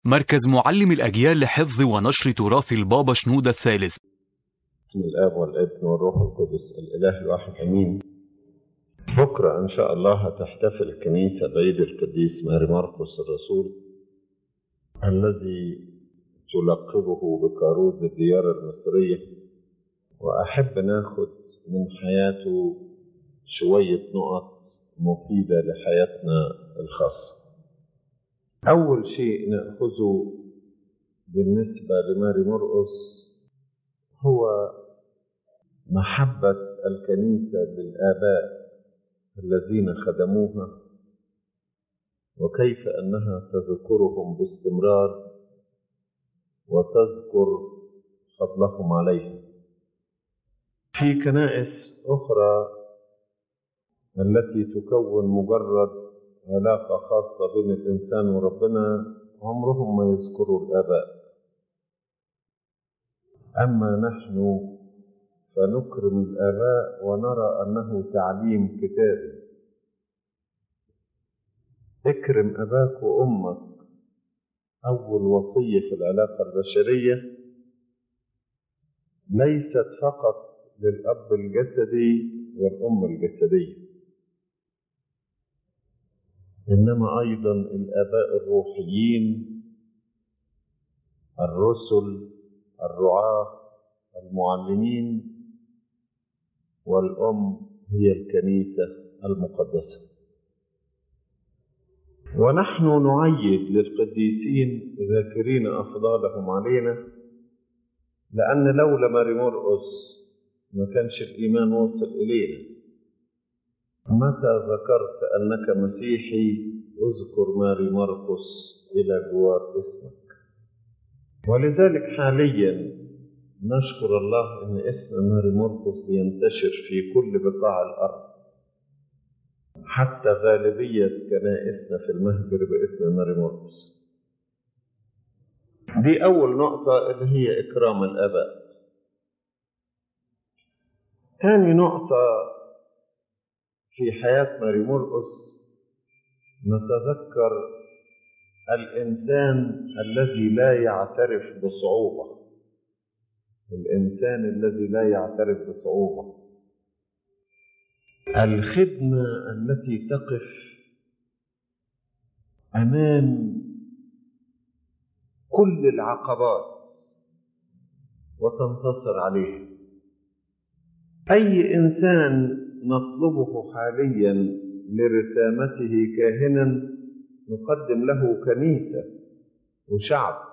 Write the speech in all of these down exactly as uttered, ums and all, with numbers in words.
مركز معلم الأجيال لحفظ ونشر تراث البابا شنودة الثالث. بسم الآب والابن والروح القدس الإله الواحد أمين. بكرة إن شاء الله هتحتفل الكنيسة بعيد القديس ماري مرقس الرسول الذي تلقبه بكاروز الديار المصرية، وأحب ناخد من حياته شوية نقط مفيدة لحياتنا الخاصة. أول شيء نأخذه بالنسبة لماري مرقس هو محبة الكنيسة للآباء الذين خدموها، وكيف أنها تذكرهم باستمرار وتذكر فضلهم عليها. في كنائس أخرى التي تكون مجرد علاقة خاصة بين الإنسان وربنا عمرهم ما يذكروا الآباء، أما نحن فنكرم الآباء ونرى أنه تعليم كتابي. اكرم أباك وأمك أول وصية في العلاقة البشرية، ليست فقط للأب الجسدي والأم الجسدية، إنما أيضا الآباء الروحيين، الرسل، الرعاة، المعلمين، والأم هي الكنيسة المقدسة. ونحن نعيد للقديسين ذاكرين أفضالهم علينا، لأن لولا ماري مرقس ما كانش الإيمان وصل إلينا. متى ذكرت أنك مسيحي اذكر ماري مرقس إلى جوار اسمك. ولذلك حاليا نشكر الله أن اسم ماري مرقس بينتشر في كل بقاع الأرض، حتى غالبية كنائسنا في المهجر باسم ماري مرقس. دي أول نقطة اللي هي إكرام الآباء. ثاني نقطة في حياة ماري مرقس نتذكر الإنسان الذي لا يعترف بصعوبة، الإنسان الذي لا يعترف بصعوبة، الخدمة التي تقف أمام كل العقبات وتنتصر عليها. أي إنسان نطلبه حاليا لرسامته كاهنا نقدم له كنيسة وشعب،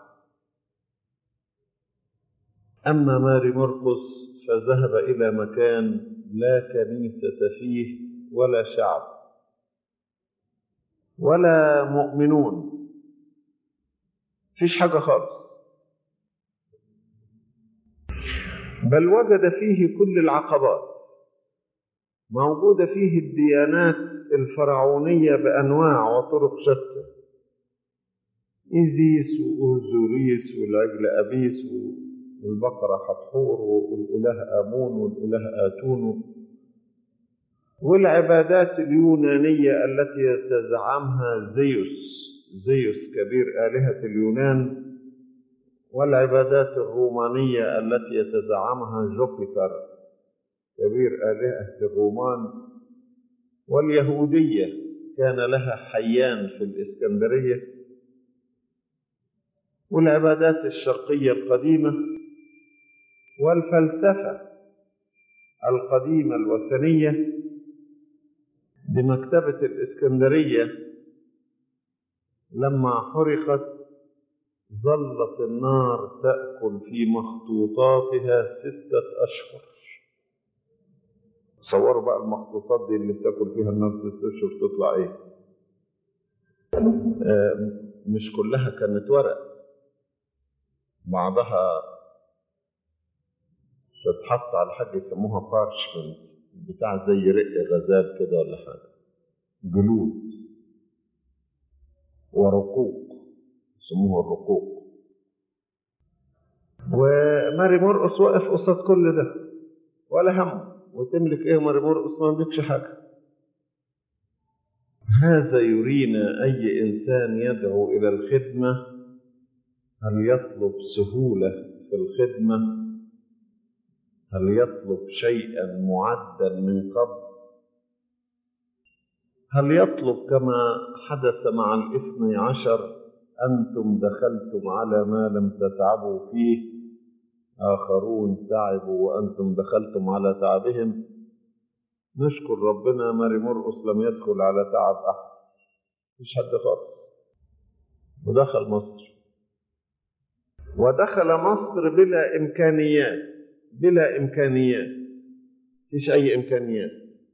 أما ماري مرقس فذهب إلى مكان لا كنيسة فيه ولا شعب ولا مؤمنون، فيش حاجة خالص، بل وجد فيه كل العقبات، موجودة فيه الديانات الفرعونية بأنواع وطرق شتى، إيزيس وأوزوريس والعجل أبيس والبقرة حتحور والإله آمون والإله آتون، والعبادات اليونانية التي يتزعمها زيوس زيوس كبير آلهة اليونان، والعبادات الرومانية التي يتزعمها جوبيتر كبير آلهة الرومان، واليهودية كان لها حيان في الإسكندرية، والعبادات الشرقية القديمة، والفلسفة القديمة الوثنية. بمكتبة الإسكندرية لما حرقت ظلت النار تأكل في مخطوطاتها ستة أشهر. تصوروا بقى المخطوطات دي اللي بتاكل فيها النار ستة أشهر تطلع إيه؟ آه مش كلها كانت ورق، بعضها تتحط على حاجة يسموها بارشمنت، بتاع زي رق غزال كده ولا حاجة، جلود ورقوق يسموها الرقوق. وماري مرقس وقف قصاد كل ده ولا هم، وتملك ايه ماري مرقس؟ ما عندكش حاجة. هذا يرينا أي إنسان يدعو إلى الخدمة هل يطلب سهولة في الخدمة؟ هل يطلب شيئا معدا من قبل؟ هل يطلب كما حدث مع الاثني عشر: أنتم دخلتم على ما لم تتعبوا فيه، آخرون تعبوا وأنتم دخلتم على تعبهم؟ نشكر ربنا ماري مرقس لم يدخل على تعب أحد، مش حد خالص، ودخل مصر. ودخل مصر بلا إمكانيات، بلا إمكانيات، مفيش أي إمكانيات،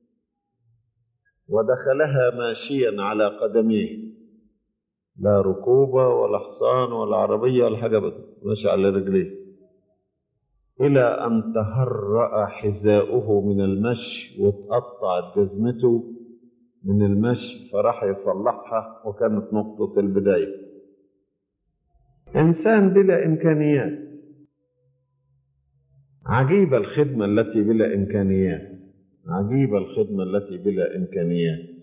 ودخلها ماشيا على قدميه، لا ركوبة ولا حصان ولا عربية ولا حاجة، بس ماشي على رجليه، إلى أن تهرأ حذاؤه من المشي واتقطعت جزمته من المشي، فراح يصلحها، وكانت نقطة البداية. إنسان بلا إمكانيات. عجيبة الخدمة التي بلا إمكانيات، عجيبة الخدمة التي بلا إمكانيات.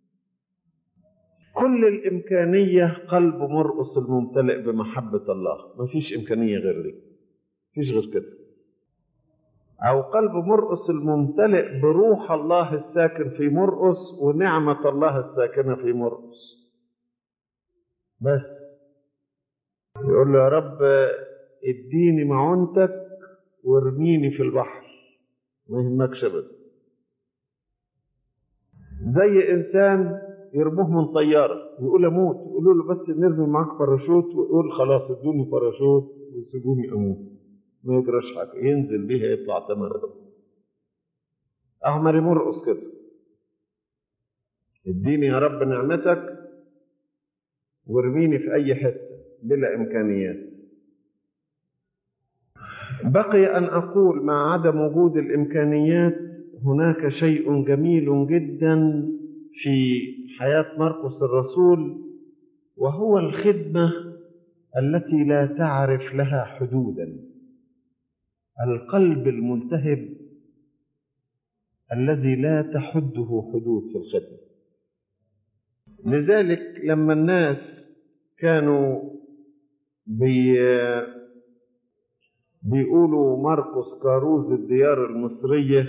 كل الإمكانية قلب مرقس الممتلئ بمحبة الله، ما فيش إمكانية غير دي، فيش غير كده. أو قلب مرقس الممتلئ بروح الله الساكن في مرقس ونعمة الله الساكنة في مرقس. بس يقول له: يا رب اديني معونتك وارميني في البحر، ما يهمكش ابدا. زي إنسان يرموه من طيارة يقول أموت، يقولوا له: بس نرمي معاك باراشوت، ويقول: خلاص ادوني باراشوت وسيبوني أموت، ما يجراش حاجة، ينزل بيها يطلع تمام. أهو ماري مرقس كده: اديني يا رب نعمتك وارميني في أي حتة بلا إمكانيات. بقي أن أقول مع عدم وجود الإمكانيات هناك شيء جميل جدا في حياة مرقس الرسول، وهو الخدمة التي لا تعرف لها حدودا، القلب الملتهب الذي لا تحده حدود في الخدمة. لذلك لما الناس كانوا بي بيقولوا مرقس كاروز الديار المصرية،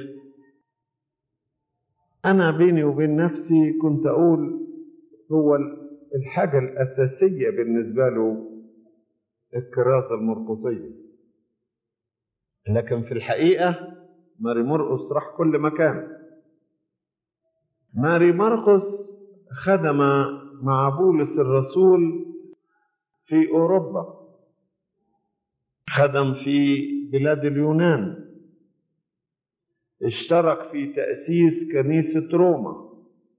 أنا بيني وبين نفسي كنت أقول هو الحاجة الأساسية بالنسبة له الكراسة المرقسية، لكن في الحقيقة ماري مرقس راح كل مكان. ماري مرقس خدم مع بولس الرسول في أوروبا، خدم في بلاد اليونان، اشترك في تأسيس كنيسة روما،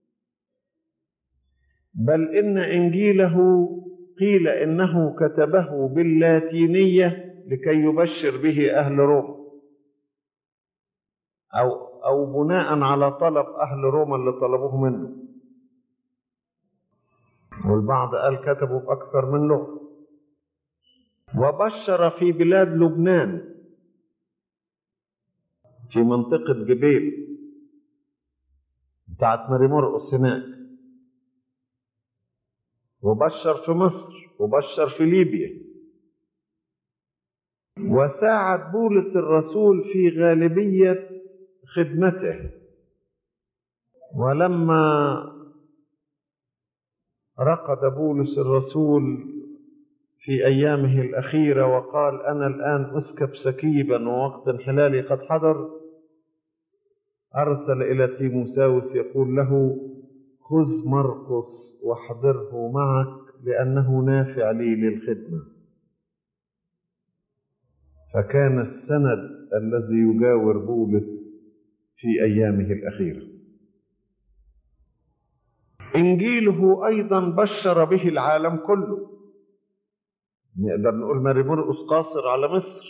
بل إن إنجيله قيل إنه كتبه باللاتينية لكي يبشر به أهل روما، أو أو بناء على طلب أهل روما اللي طلبوه منه، والبعض قال كتبوا بأكثر من لغة. وبشر في بلاد لبنان، في منطقة جبيل بتاعت ماري مرقس هناك، وبشر في مصر، وبشر في ليبيا. وساعد بولس الرسول في غالبية خدمته. ولما رقد بولس الرسول في أيامه الأخيرة وقال: أنا الآن أسكب سكيبا ووقت انحلالي قد حضر، أرسل إلى تيموساوس يقول له: خذ مرقس واحضره معك لأنه نافع لي للخدمة. فكان السند الذي يجاور بولس في أيامه الأخيرة. إنجيله أيضا بشر به العالم كله. نقدر نقول ماري مرقس قاصر على مصر.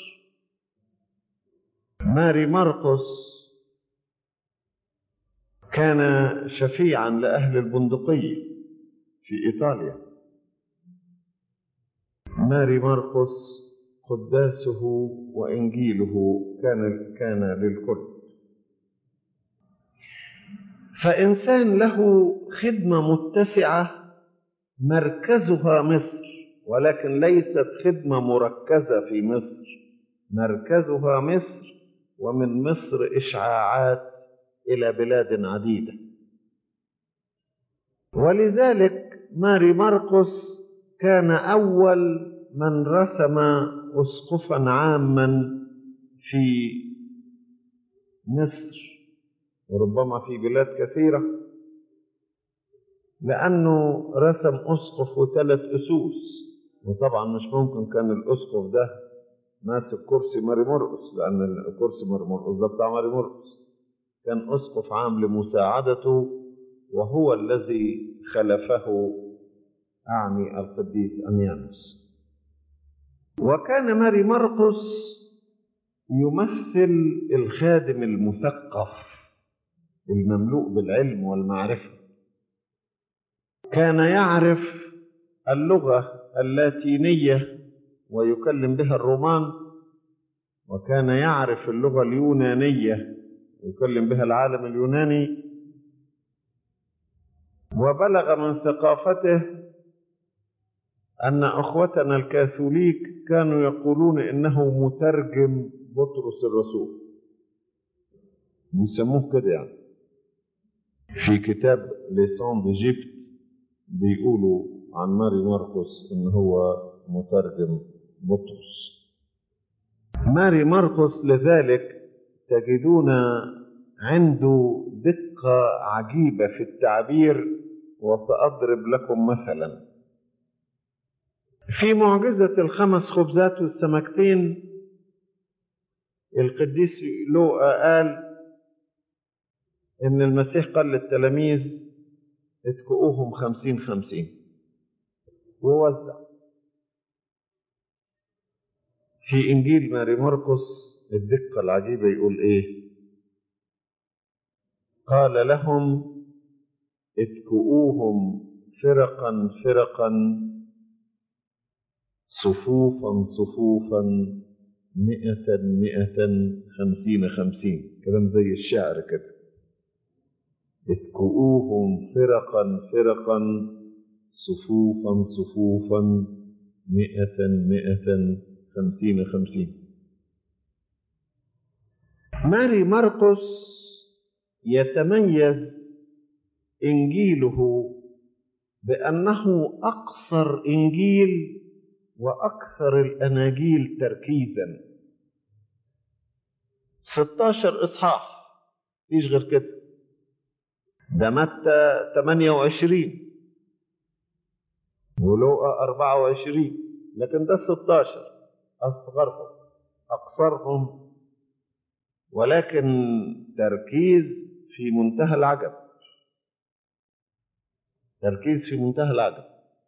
ماري مرقس كان شفيعا لأهل البندقية في إيطاليا. ماري مرقس قداسه وإنجيله كان كان للكل. فإنسان له خدمة متسعة مركزها مصر، ولكن ليست خدمة مركزة في مصر، مركزها مصر، ومن مصر إشعاعات إلى بلاد عديدة. ولذلك ماري مرقس كان أول من رسم أسقفا عاما في مصر وربما في بلاد كثيرة، لأنه رسم أسقف وثلاث أسوس، وطبعا مش ممكن كان الأسقف ده ماسك كرسي ماري مرقس، لأن كرسي ماري مرقس ده بتاع ماري مرقس، كان أسقف عام لمساعدته، وهو الذي خلفه أعني القديس أنيانوس. وكان ماري مرقس يمثل الخادم المثقف المملوء بالعلم والمعرفة، كان يعرف اللغة اللاتينية ويكلم بها الرومان، وكان يعرف اللغة اليونانية ويكلم بها العالم اليوناني، وبلغ من ثقافته أن أخوتنا الكاثوليك كانوا يقولون إنه مترجم بطرس الرسول، بيسموه كده يعني. في كتاب ليسان ديجيبت بيقولوا عن ماري مرقس إن هو مترجم بطرس. ماري مرقس لذلك تجدون عنده دقة عجيبة في التعبير، وسأضرب لكم مثلا. في معجزة الخمس خبزات والسمكتين القديس لوقا قال إن المسيح قال للتلاميذ اتكؤوهم خمسين خمسين ووزع. في إنجيل ماري مرقس الدقة العجيبة يقول إيه؟ قال لهم اتكؤوهم فرقا فرقا صفوفا صفوفا مئة مئة خمسين خمسين، كلام زي الشعر كده. اتكؤوهم فرقا فرقا صفوفا صفوفا مئة مئة خمسين خمسين. ماري مرقس يتميز إنجيله بأنه أقصر إنجيل وأكثر الأناجيل تركيزا. ستاشر إصحاح فيش غير كده. ده متى ثمانية وعشرين ولوقا أربعة وعشرين، لكن ده ستاشر أصغرهم أقصرهم، ولكن تركيز في منتهى العجب، تركيز في منتهى العجب.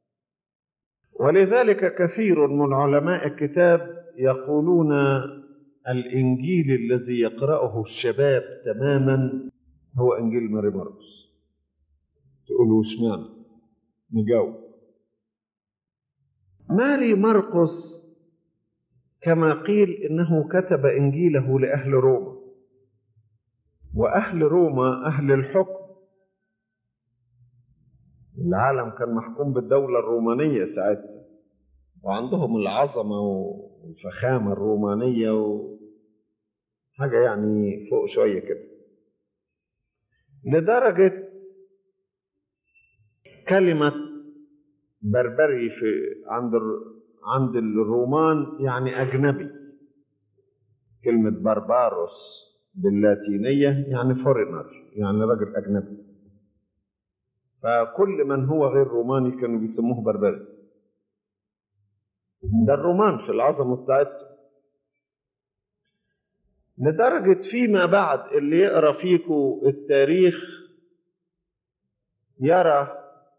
ولذلك كثير من علماء الكتاب يقولون الإنجيل الذي يقرأه الشباب تماما هو إنجيل ماري مرقس. تقولوا اشمعنى؟ نجاوب. ماري مرقس كما قيل إنه كتب إنجيله لأهل روما، وأهل روما أهل الحكم. العالم كان محكوم بالدولة الرومانية ساعتها، وعندهم العظمة والفخامة الرومانية وحاجة يعني فوق شوية كده، لدرجة كلمة بربري في عند عند الرومان يعني أجنبي. كلمة برباروس باللاتينية يعني فورينر، يعني رجل أجنبي. فكل من هو غير روماني كانوا بيسموه بربري. ده الرومان في العظمة بتاعتهم، لدرجة فيما بعد اللي يقرأ فيكم التاريخ يرى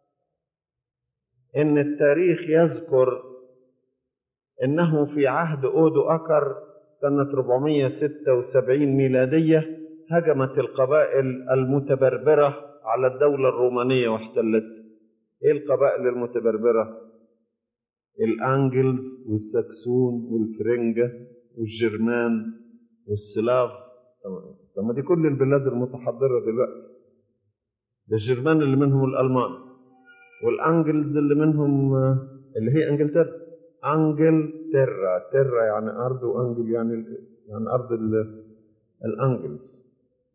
إن التاريخ يذكر إنه في عهد أودو أكر سنة أربعمائة وستة وسبعين ميلادية هجمت القبائل المتبربرة على الدولة الرومانية واحتلت. إيه القبائل المتبربرة؟ الأنجلز والسكسون والفرنجة والجرمان والسلاف. طب ما دي كل البلاد المتحضرة دلوقتي. ده الجرمان اللي منهم الألمان، والأنجلز اللي منهم اللي هي انجلترا. انجلترا، ترا يعني ارض، وانجل يعني يعني ارض الانجلز،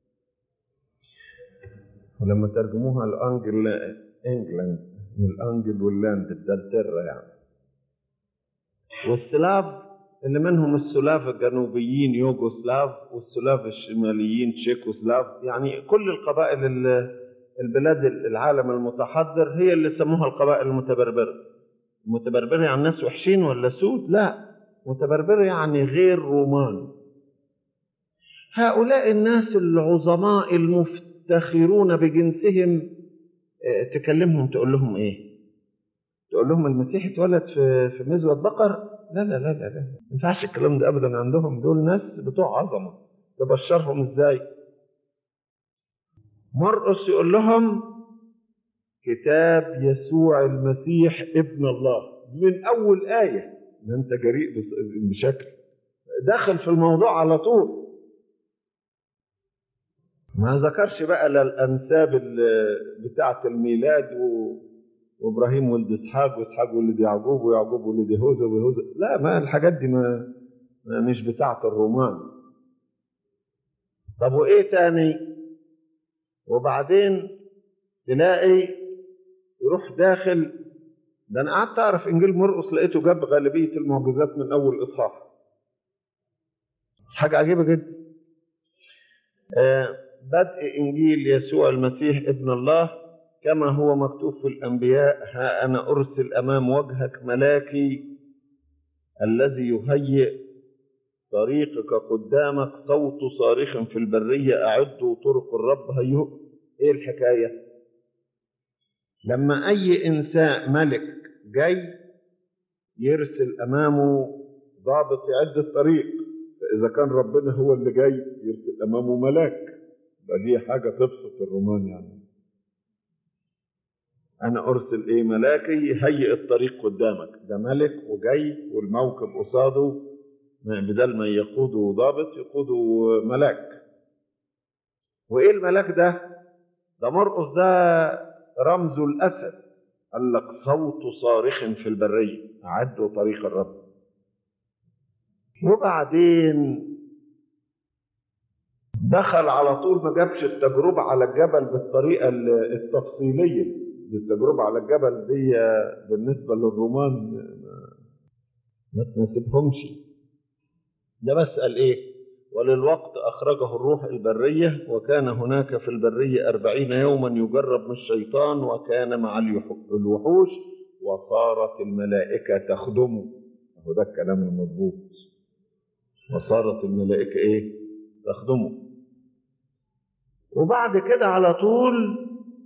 ولما ترجموها الانجل انجلاند، من الانجل واللاند بدلترا يعني. والسلاف اللي منهم السلاف الجنوبيين يوغوسلاف، والسلاف الشماليين تشيكوسلاف، يعني كل القبائل البلاد العالم المتحضر هي اللي سموها القبائل المتبربرة. متبربرة يعني ناس وحشين ولا سود؟ لا، متبربرة يعني غير رومان. هؤلاء الناس العظماء المفتخرون بجنسهم تكلمهم تقول لهم ايه؟ تقول لهم المسيح اتولد في في مزود بقر؟ لا لا لا لا لا، ما ينفعش الكلام ده ابدا. عندهم دول ناس بتوع عظمه، تبشرهم ازاي؟ مرقس يقول لهم كتاب يسوع المسيح ابن الله من اول ايه. ده انت جريء بشكل، داخل في الموضوع على طول. ما ذكرش بقى لا الانساب بتاعه الميلاد و... وابراهيم ولد اسحاق، واسحاق ولد يعقوب، ويعقوب ولد يهوذا، ويهوذا، لا، ما الحاجات دي ما, ما مش بتاعه الرومان. طب وايه تاني؟ وبعدين تلاقي يروح داخل، ده انا قعدت اعرف انجيل مرقس لقيته جاب غالبيه المعجزات من اول اصحاح. حاجه عجيبه جدا. آه بدء انجيل يسوع المسيح ابن الله كما هو مكتوب في الانبياء: ها انا ارسل امام وجهك ملاكي الذي يهيئ طريقك قدامك، صوت صارخ في البريه اعدوا طرق الرب هيئوا. ايه الحكايه؟ لما اي انسان ملك جاي يرسل امامه ضابط يعد الطريق، فاذا كان ربنا هو اللي جاي يرسل امامه ملاك، يبقى دي حاجه تبسط الرومان. يعني انا ارسل ايه؟ ملاكي يهيئ الطريق قدامك. ده ملك وجاي والموكب قصاده، بدل ما يقوده ضابط يقوده ملاك. وايه الملاك ده؟ ده مرقس ده رمز الاسد. قال لك صوت صارخ في البريه اعدوا طريق الرب. وبعدين دخل على طول، ما جابش التجربه على الجبل بالطريقه التفصيليه. التجربه على الجبل دي بالنسبه للرومان ما تناسبهمش. ده بس قال ايه؟ وللوقت اخرجه الروح البريه، وكان هناك في البريه أربعين يوما يجرب من الشيطان، وكان مع الوحوش، وصارت الملائكه تخدمه. هو ده الكلام المظبوط، وصارت الملائكه ايه؟ تخدمه. وبعد كده على طول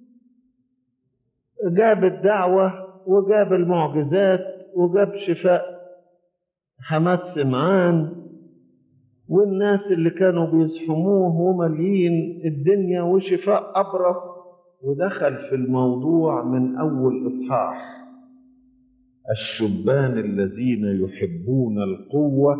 جاب الدعوه وجاب المعجزات وجاب شفاء حماد سمعان والناس اللي كانوا بيزحموه ومليين الدنيا، وشفاء أبرص. ودخل في الموضوع من أول إصحاح: الشبان الذين يحبون القوة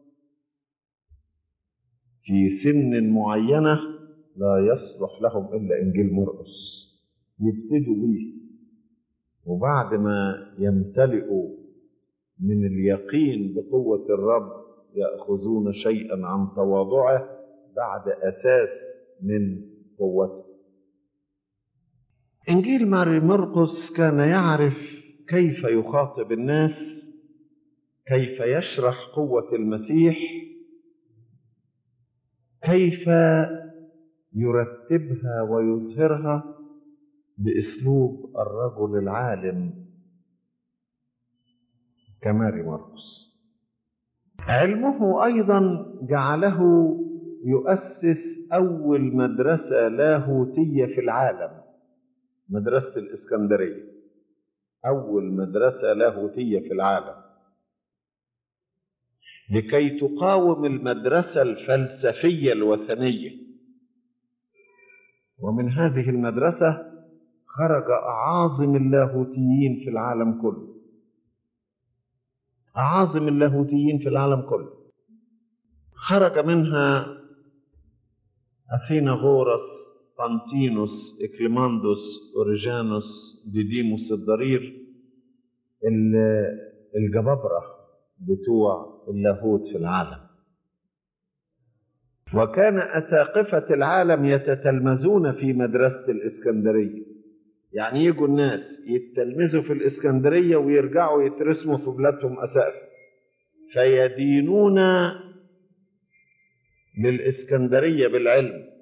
في سن معينة لا يصلح لهم إلا إنجيل مرقس. يبتدوا به، وبعد ما يمتلئوا من اليقين بقوة الرب يأخذون شيئا عن تواضعه بعد أساس من قوته. إنجيل ماري مرقس كان يعرف كيف يخاطب الناس، كيف يشرح قوة المسيح، كيف يرتبها ويظهرها بأسلوب الرجل العالم كماري مرقس. علمه أيضا جعله يؤسس أول مدرسة لاهوتية في العالم، مدرسة الإسكندرية. أول مدرسة لاهوتية في العالم لكي تقاوم المدرسة الفلسفية الوثنية. ومن هذه المدرسة خرج أعاظم اللاهوتيين في العالم كله، أعاظم اللاهوتيين في العالم كله. خرج منها أثيناغورس، طانتينوس، إكليماندوس، أوريجانوس، ديديموس الضرير، الجبابرة بتوع اللاهوت في العالم. وكان أساقفة العالم يتتلمذون في مدرسة الإسكندرية، يعني يجوا الناس يتلمذوا في الإسكندرية ويرجعوا يترسموا في بلادهم أساقفة، فيدينون للإسكندرية بالعلم.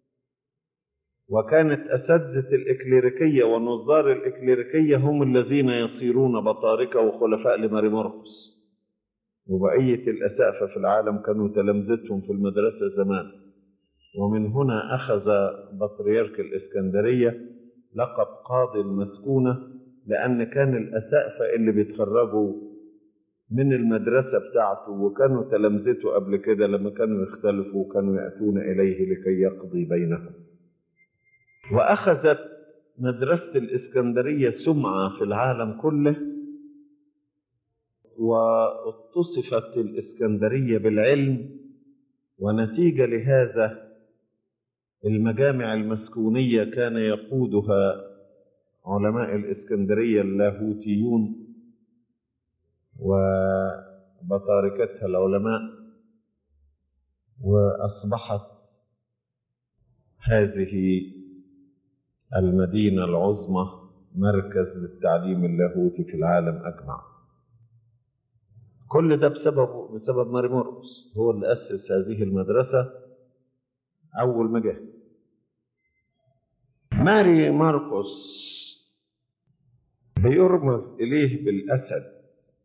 وكانت أساتذة الإكليريكية ونظار الإكليريكية هم الذين يصيرون بطاركة وخلفاء لماري مرقس، وبقية الأسقفة في العالم كانوا تلامذتهم في المدرسة زمان. ومن هنا أخذ بطريرك الإسكندرية لقب قاضي المسكونة، لأن كان الأسقفة اللي بيتخرجوا من المدرسة بتاعته وكانوا تلامذته قبل كده لما كانوا يختلفوا كانوا يأتون إليه لكي يقضي بينهم. وأخذت مدرسة الإسكندرية سمعة في العالم كله، واتصفت الإسكندرية بالعلم، ونتيجة لهذا المجامع المسكونية كان يقودها علماء الإسكندرية اللاهوتيون وبطاركتها العلماء، وأصبحت هذه المدينة العظمى مركز للتعليم اللاهوتي في العالم أجمع. كل ده بسبب بسبب ماري مرقس، هو اللي أسس هذه المدرسة أول ما جه. ماري مرقس بيرمز إليه بالأسد،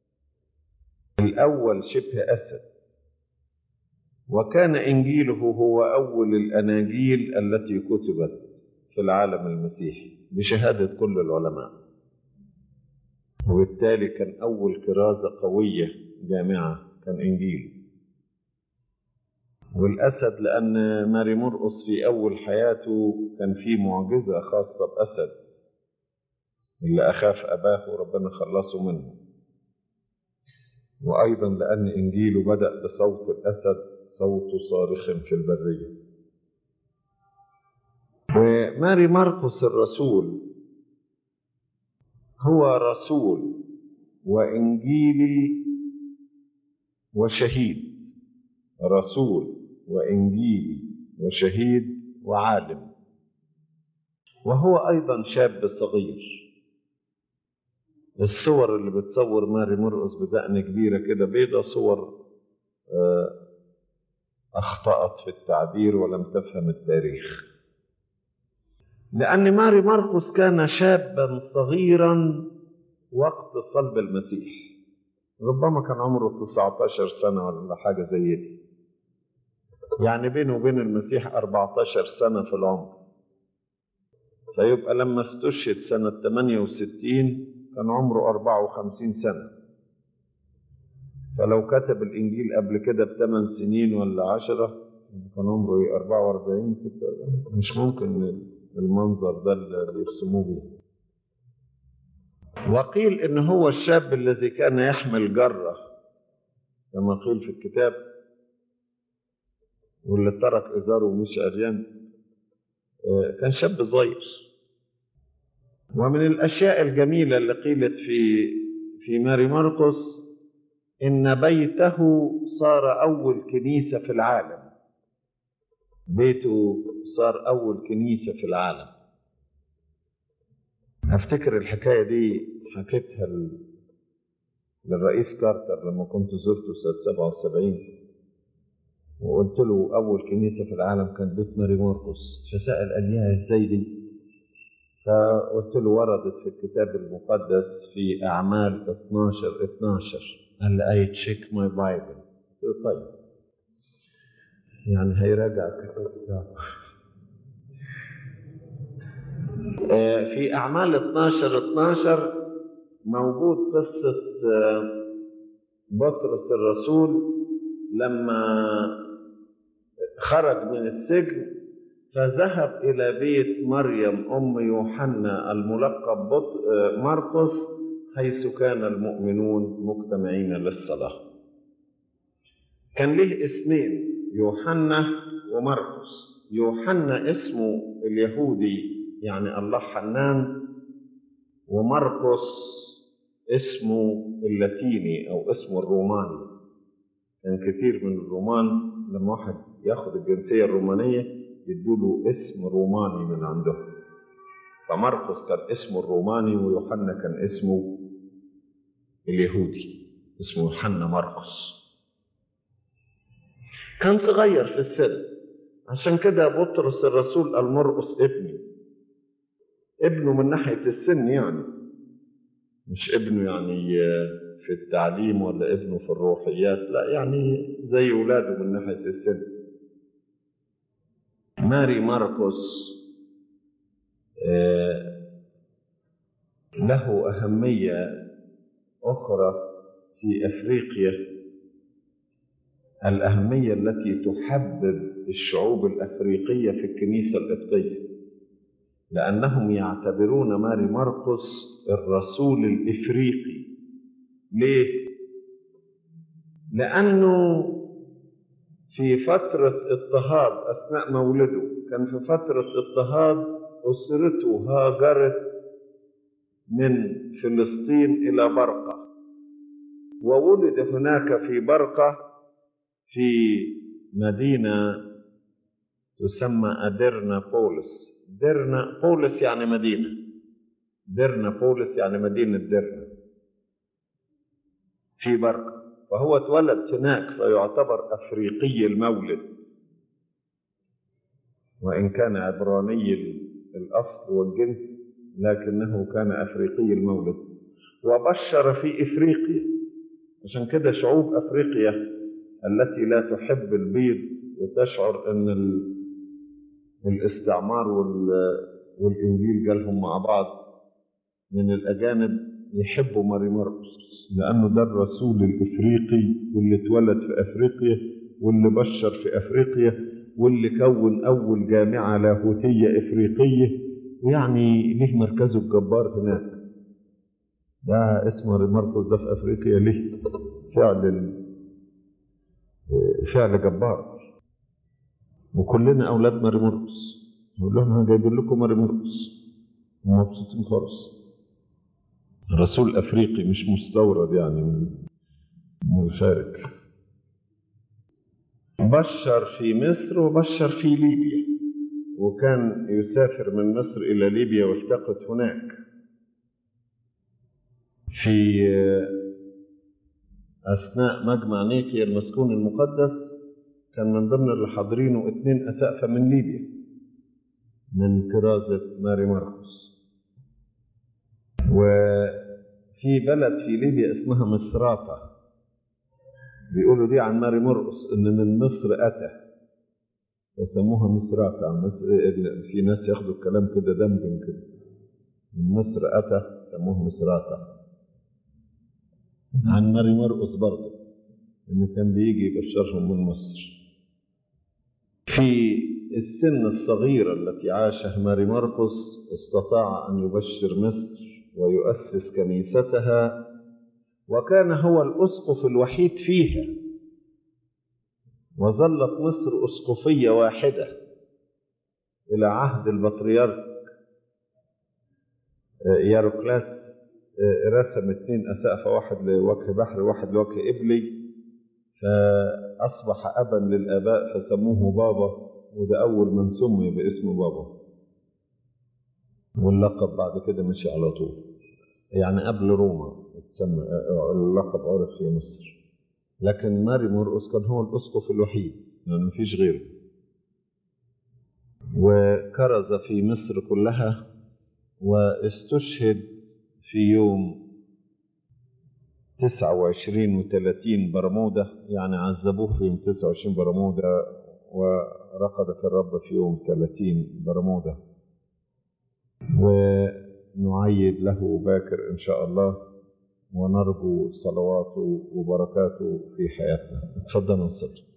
الأول شبه أسد، وكان إنجيله هو أول الأناجيل التي كتبت في العالم المسيحي بشهادة كل العلماء، وبالتالي كان أول كرازة قوية جامعة كان إنجيله. والأسد لأن ماري مرقس في أول حياته كان في معجزة خاصة بأسد اللي أخاف أباه وربنا خلصه منه، وأيضا لأن إنجيله بدأ بصوت الأسد صوت صارخ في البرية. وماري مرقس الرسول هو رسول وإنجيلي وشهيد، رسول وإنجيلي وشهيد وعالم، وهو أيضا شاب صغير. الصور اللي بتصور ماري مرقس بدقن كبيرة كده بيضة صور أخطأت في التعبير ولم تفهم التاريخ، لأن ماري مرقس كان شابا صغيرا وقت صلب المسيح، ربما كان عمره تسعة عشر سنة ولا حاجة زي دي، يعني بينه وبين المسيح أربعة عشر سنة في العمر. فيبقى لما استشهد سنة ثمانية وستين كان عمره أربعة وخمسين سنة، فلو كتب الإنجيل قبل كده بثمان سنين ولا عشرة كان عمره أربعة وأربعين ستة، مش ممكن المنظر ده اللي يرسموه بيه. وقيل إن هو الشاب الذي كان يحمل جرة كما قيل في الكتاب، واللي ترك إزاره ومش عريان، كان شاب صغير. ومن الأشياء الجميلة اللي قيلت في في ماري مرقس إن بيته صار أول كنيسة في العالم، بيته صار أول كنيسة في العالم. أفتكر الحكاية دي حكيتها للرئيس كارتر لما كنت زرته سنة سبعة وسبعين، وقلت له أول كنيسة في العالم كان بيت ماري مرقس، فسأل قال لي إزاي دي؟ فقلت له وردت في الكتاب المقدس في أعمال اثناشر اثناشر. قال لي I check my Bible. قلت له طيب، يعني هيراجع الكتاب بتاعه. في أعمال اثناشر اثناشر موجود قصة بطرس الرسول لما خرج من السجن فذهب إلى بيت مريم أم يوحنا الملقب مرقس حيث كان المؤمنون مجتمعين للصلاة. كان له اسمين، يوحنا ومرقس. يوحنا اسمه اليهودي يعني الله حنان، ومرقس اسمه اللاتيني أو اسمه الروماني. كان كتير من الرومان لما واحد ياخد الجنسية الرومانية يدوله اسم روماني من عندهم، فمرقس كان اسمه الروماني ويوحنا كان اسمه اليهودي، اسمه يوحنا مرقس. كان صغير في السن، عشان كده بطرس الرسول قال مرقس ابني. ابنه من ناحية السن يعني، مش ابنه يعني في التعليم ولا ابنه في الروحيات، لا يعني زي ولاده من ناحية السن. ماري مرقس له أهمية أخرى في أفريقيا، الأهمية التي تحبب الشعوب الأفريقية في الكنيسة القبطية، لأنهم يعتبرون ماري مرقس الرسول الإفريقي. ليه؟ لأنه في فترة اضطهاد أثناء مولده، كان في فترة اضطهاد أسرته هاجرت من فلسطين إلى برقة، وولد هناك في برقة في مدينة تسمى أديرنا بولس. ديرنا بولس يعني مدينة، ديرنا بولس يعني مدينة ديرنا في برقة، فهو اتولد هناك فيعتبر أفريقي المولد، وإن كان عبراني الأصل والجنس لكنه كان أفريقي المولد، وبشر في إفريقيا. عشان كده شعوب أفريقيا التي لا تحب البيض وتشعر أن الاستعمار والإنجيل جالهم مع بعض من الأجانب يحبوا ماري مرقس، لأنه ده الرسول الإفريقي واللي اتولد في أفريقيا واللي بشر في أفريقيا واللي كون أول جامعة لاهوتية إفريقية، يعني ليه مركزه الجبار هناك. ده اسمه ماري مرقس، ده في أفريقيا ليه فعل فعل جبار، وكلنا أولاد ماري مرقس. نقول لهم أنا جايبين لكم ماري مرقس ومبسوطين خالص. رسول أفريقي مش مستورد يعني من مشارك. بشر في مصر وبشر في ليبيا، وكان يسافر من مصر إلى ليبيا والتقط هناك. في أثناء مجمع نيقيا المسكون المقدس كان من ضمن اللي حاضرينه اثنين أسقفة من ليبيا من كرازة ماري مرقس. وفي بلد في ليبيا اسمها مصراتة، بيقولوا دي عن ماري مرقس إن من مصر أتى، فسموها مصراتة. في ناس ياخدوا الكلام كده دمجن كده، من مصر أتى سموه مصراتة. عن ماري مرقس برضه إنه كان بيجي يبشرهم من مصر. في السن الصغيرة التي عاشها ماري مرقس استطاع أن يبشر مصر ويؤسس كنيستها، وكان هو الأسقف الوحيد فيها، وظلت مصر أسقفية واحدة إلى عهد البطريرك ياروكلاس. رسم اثنين أسقفة، واحد لوجه بحر واحد لوجه إبلي، فأصبح أبا للآباء فسموه بابا، وده أول من سمي باسم بابا، واللقب بعد كده مشي على طول. يعني قبل روما تسمى اللقب عرف في مصر، لكن ماري مرقس كان هو الأسقف الوحيد لأنه يعني مفيش غيره، وكرز في مصر كلها، واستشهد في يوم تسعة وعشرين وثلاثين برمودا، يعني عذبوه في يوم تسعة وعشرين برمودا ورقد في الرب في يوم ثلاثين برمودا، ونعيد له باكر إن شاء الله، ونرجو صلواته وبركاته في حياتنا. اتفضلوا نصلي.